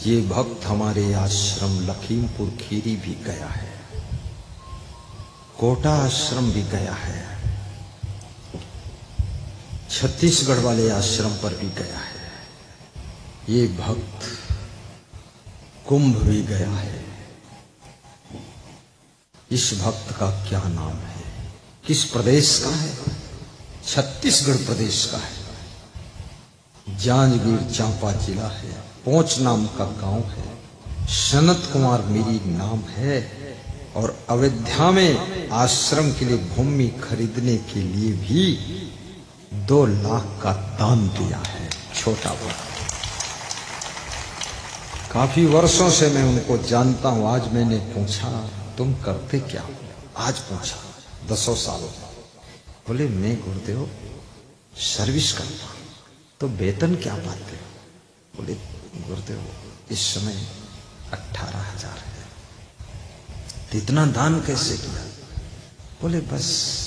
ये भक्त हमारे आश्रम लखीमपुर खीरी भी गया है, कोटा आश्रम भी गया है, छत्तीसगढ़ वाले आश्रम पर भी गया है। ये भक्त कुंभ भी गया है। इस भक्त का क्या नाम है, किस प्रदेश का है? छत्तीसगढ़ प्रदेश का है। जांजगीर चांपा जिला है, पोंच नाम का गांव है। सनत कुमार मेरी नाम है और अयोध्या में आश्रम के लिए भूमि खरीदने के लिए भी 2 लाख का दान दिया है। छोटा भक्त, काफी वर्षों से मैं उनको जानता हूं। आज मैंने पूछा तुम करते क्या? आज पूछा 10 साल। बोले मैं गुरुदेव सर्विस करता हूं। तो वेतन क्या पाते हो? बोले गुरुदेव इस समय 18,000 है। तो इतना दान कैसे किया? बोले बस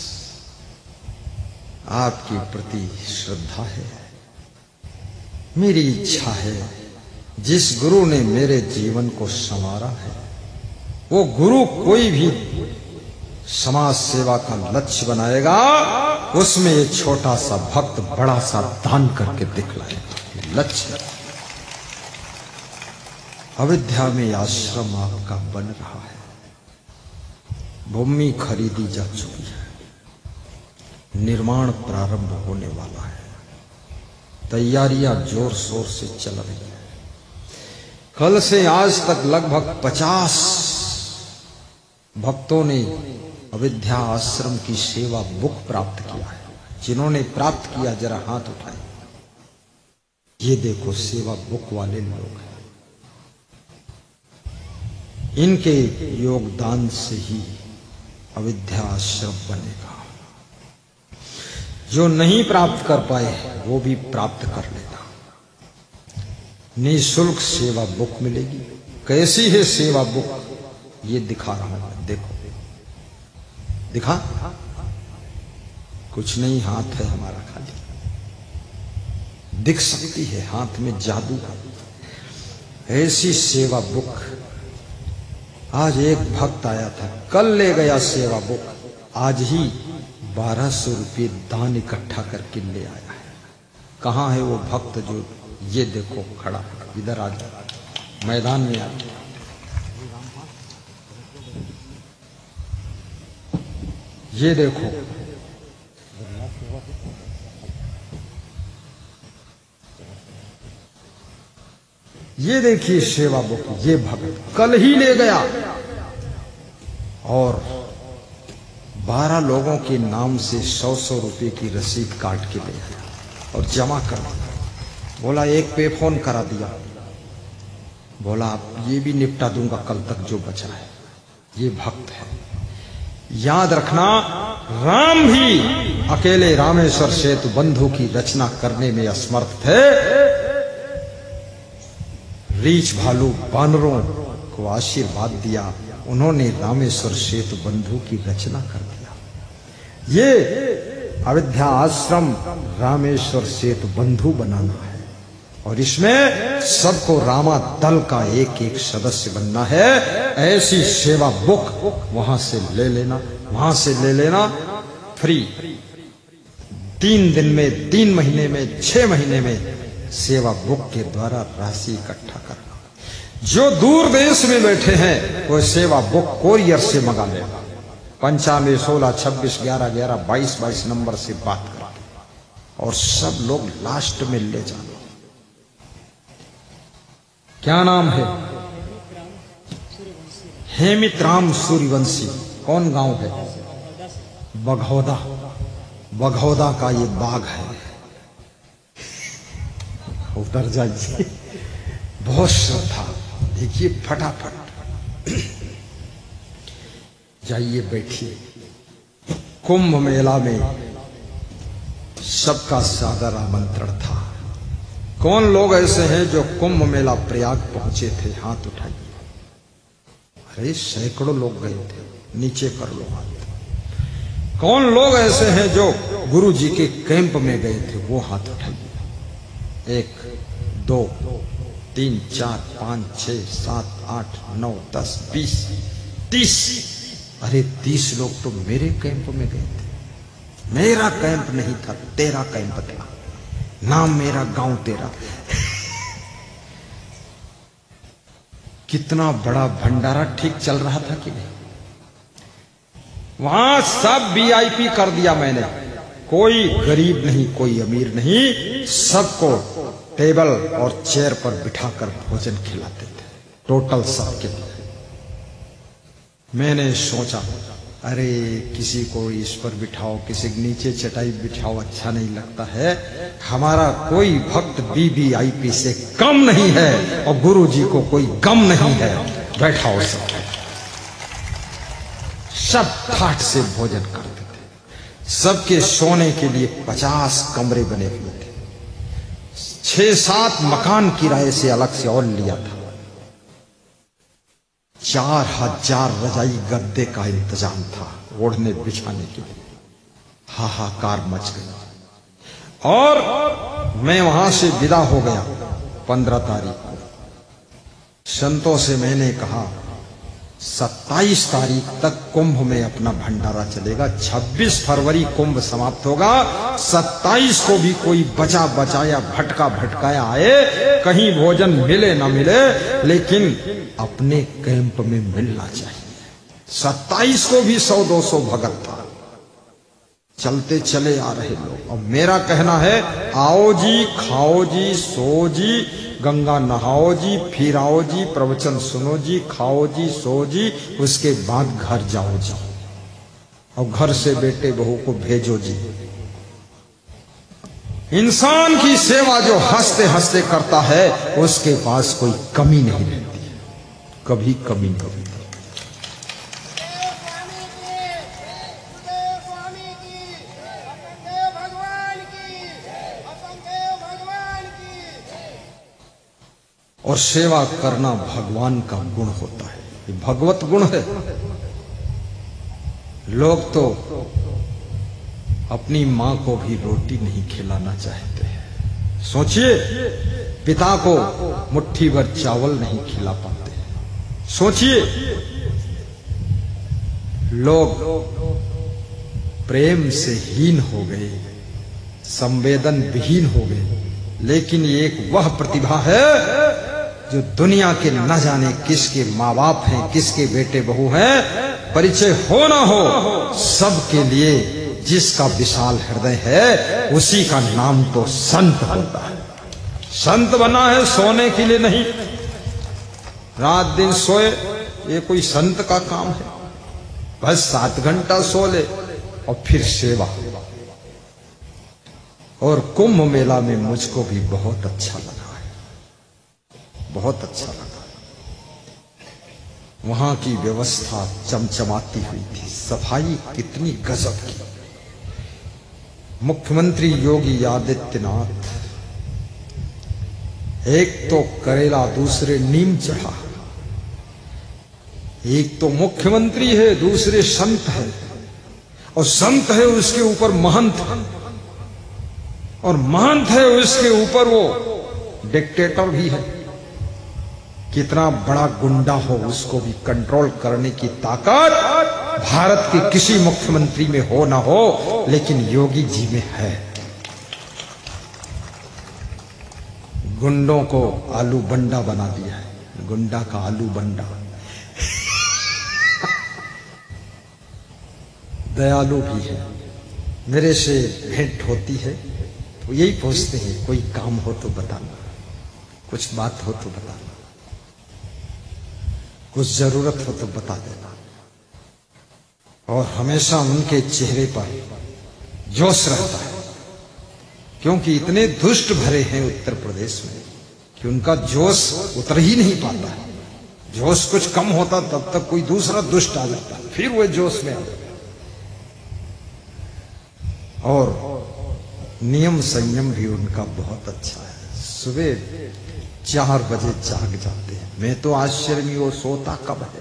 आपके प्रति श्रद्धा है, मेरी इच्छा है। जिस गुरु ने मेरे जीवन को संवारा है, वो गुरु कोई भी समाज सेवा का लक्ष्य बनाएगा, उसमें ये छोटा सा भक्त बड़ा सा दान करके दिखलाएगा। लक्ष्य अयोध्या में आश्रम आपका बन रहा है, भूमि खरीदी जा चुकी है, निर्माण प्रारंभ होने वाला है, तैयारियां जोर शोर से चल रही है। कल से आज तक लगभग 50 भक्तों ने अयोध्या आश्रम की सेवा बुक प्राप्त किया है। जिन्होंने प्राप्त किया जरा हाथ उठाए। ये देखो सेवा बुक वाले लोग हैं। इनके योगदान से ही अयोध्या आश्रम बनेगा। जो नहीं प्राप्त कर पाए वो भी प्राप्त कर लेगा। निःशुल्क सेवा बुक मिलेगी। कैसी है सेवा बुक? ये दिखा रहा हूं, देखो दिखा। कुछ नहीं, हाथ है हमारा खाली, दिख सकती है, हाथ में जादू है। ऐसी सेवा बुक आज एक भक्त आया था, कल ले गया सेवा बुक, आज ही 1200 रुपये दान इकट्ठा करके ले आया है। कहां है वो भक्त जो, ये देखो खड़ा, इधर आ जाओ, मैदान में आ जाओ। ये देखो, ये देखिए सेवा बुक। ये भक्त कल ही ले गया और 12 लोगों के नाम से 100-100 रुपए की रसीद काट के ले आया और जमा कर दिया। बोला एक पे फोन करा दिया, बोला आप ये भी निपटा दूंगा कल तक जो बचा है। ये भक्त है। याद रखना, राम भी अकेले रामेश्वर सेतु बंधु की रचना करने में असमर्थ थे। रीछ भालू बानरों को आशीर्वाद दिया, उन्होंने रामेश्वर सेतु बंधु की रचना कर दिया। ये अयोध्या आश्रम रामेश्वर सेतु बंधु बनाना है और इसमें सबको रामा दल का एक एक सदस्य बनना है। ऐसी सेवा बुक वहां से ले लेना, वहां से ले लेना फ्री। 3 दिन में, 3 महीने में, 6 महीने में सेवा बुक के द्वारा राशि इकट्ठा करना। जो दूर देश में बैठे हैं वो सेवा बुक कोरियर से मंगा लेगा। 95 16 26 11 11 22 22 नंबर से बात करके, और सब लोग लास्ट में ले जाना। क्या नाम है? हेमित राम सूर्यवंशी। कौन गांव है? बघौदा। बघौदा का ये बाग है, उतर जाइए। बहुत श्रद्धा, देखिए फटाफट जाइए बैठिए। कुंभ मेला में सबका सादर आमंत्रण था। कौन लोग ऐसे हैं जो कुंभ मेला प्रयाग पहुंचे थे? हाथ उठाइए। अरे सैकड़ों लोग गए थे, नीचे कर लो हाथ। कौन लोग ऐसे हैं जो गुरु जी के कैंप में गए थे? वो हाथ उठाइए। 1 2 3, 4, 5, 6, 7, 8, 9, 10, 20, 30। अरे 30 लोग तो मेरे कैंप में गए थे। मेरा कैंप नहीं था, तेरा कैंप था। नाम मेरा, गांव तेरा। कितना बड़ा भंडारा ठीक चल रहा था कि नहीं? वहां सब वीआईपी कर दिया मैंने। कोई गरीब नहीं, कोई अमीर नहीं, सबको टेबल और चेयर पर बिठाकर भोजन खिलाते थे, टोटल सबके लिए। मैंने सोचा अरे किसी को इस पर बिठाओ, किसी के नीचे चटाई बिठाओ, अच्छा नहीं लगता है। हमारा कोई भक्त वीवीआईपी से कम नहीं है और गुरु जी को कोई गम नहीं है। बैठाओ सब ठाठ से भोजन करते थे। सबके सोने के लिए 50 कमरे बने हुए थे। 6-7 मकान किराए से अलग से और लिया था। 4000 रजाई गद्दे का इंतजाम था ओढ़ने बिछाने के लिए। हाहाकार मच गई और मैं वहां से विदा हो गया 15 तारीख को। संतों से मैंने कहा 27 तारीख तक कुंभ में अपना भंडारा चलेगा। 26 फरवरी कुंभ समाप्त होगा। 27 को भी कोई बचा बचाया भटका भटकाया आए, कहीं भोजन मिले ना मिले, लेकिन अपने कैंप में मिलना चाहिए। 27 को भी 100-200 भगत था। चलते चले आ रहे लोग। और मेरा कहना है आओ जी, खाओ जी, सो जी, गंगा नहाओ जी, फिर आओ जी, प्रवचन सुनो जी, खाओ जी, सो जी, उसके बाद घर जाओ जी, और घर से बेटे बहू को भेजो जी। इंसान की सेवा जो हंसते हंसते करता है उसके पास कोई कमी नहीं रहती है, कभी कमी नहीं रहती। और सेवा करना भगवान का गुण होता है, ये भगवत गुण है। लोग तो अपनी मां को भी रोटी नहीं खिलाना चाहते हैं। सोचिए, पिता को मुट्ठी भर चावल नहीं खिला पाते। सोचिए, लोग प्रेम से हीन हो गए, संवेदन विहीन हो गए। लेकिन ये एक वह प्रतिभा है जो दुनिया के न जाने किसके माँ बाप हैं, किसके बेटे बहू हैं, परिचय हो ना हो, सबके लिए जिसका विशाल हृदय है उसी का नाम तो संत होता है। संत बना है सोने के लिए नहीं। रात दिन सोए ये कोई संत का काम है? बस 7 घंटा सो ले और फिर सेवा। और कुंभ मेला में मुझको भी बहुत अच्छा लगा है, बहुत अच्छा लगा। वहां की व्यवस्था चमचमाती हुई थी, सफाई कितनी गजब की। मुख्यमंत्री योगी आदित्यनाथ, एक तो करेला दूसरे नीम चढ़ा। एक तो मुख्यमंत्री है, दूसरे संत है, और संत है उसके ऊपर महंत है, और महंत है उसके ऊपर वो डिक्टेटर भी है। कितना बड़ा गुंडा हो उसको भी कंट्रोल करने की ताकत भारत के किसी मुख्यमंत्री में हो ना हो, लेकिन योगी जी में है। गुंडों को आलू बंडा बना दिया है, गुंडा का आलू बंडा। दयालु भी है। मेरे से भेंट होती है तो यही पूछते हैं कोई काम हो तो बताना, कुछ बात हो तो बताना, कुछ जरूरत हो तो बता देना। और हमेशा उनके चेहरे पर जोश रहता है, क्योंकि इतने दुष्ट भरे हैं उत्तर प्रदेश में कि उनका जोश उतर ही नहीं पाता है। जोश कुछ कम होता तब तक कोई दूसरा दुष्ट आ जाता, फिर वो जोश में आ जाता। और नियम संयम भी उनका बहुत अच्छा है। सुबह 4 बजे जाग जाते हैं। मैं तो आश्चर्य में, वो सोता कब है?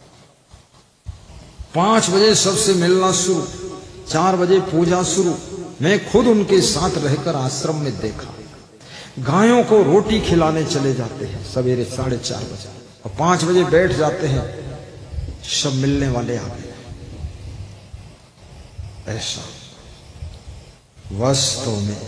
5 बजे सबसे मिलना शुरू, 4 बजे पूजा शुरू। मैं खुद उनके साथ रहकर आश्रम में देखा। गायों को रोटी खिलाने चले जाते हैं सवेरे 4:30 बजे और 5 बजे बैठ जाते हैं, सब मिलने वाले आ गए। ऐसा वास्तव में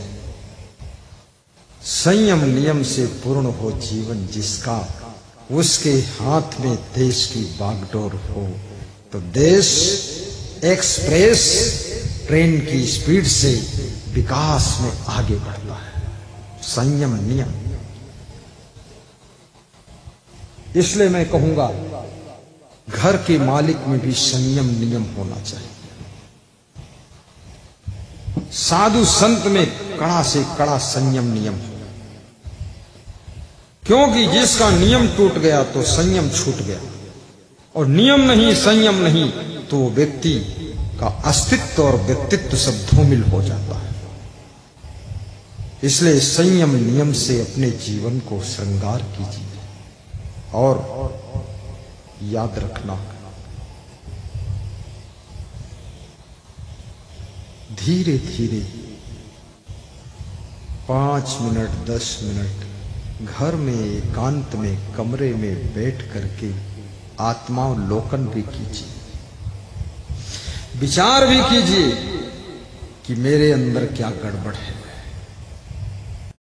संयम नियम से पूर्ण हो जीवन जिसका, उसके हाथ में देश की बागडोर हो तो देश एक्सप्रेस ट्रेन की स्पीड से विकास में आगे बढ़ता है। संयम नियम, इसलिए मैं कहूंगा घर के मालिक में भी संयम नियम होना चाहिए। साधु संत में कड़ा से कड़ा संयम नियम हो, क्योंकि जिसका नियम टूट गया तो संयम छूट गया, और नियम नहीं संयम नहीं तो व्यक्ति का अस्तित्व और व्यक्तित्व सब धूमिल हो जाता है। इसलिए संयम नियम से अपने जीवन को श्रृंगार कीजिए और याद रखना, धीरे धीरे 5 मिनट 10 मिनट घर में एकांत में कमरे में बैठ करके आत्मावलोकन भी कीजिए, विचार भी कीजिए कि मेरे अंदर क्या गड़बड़ है,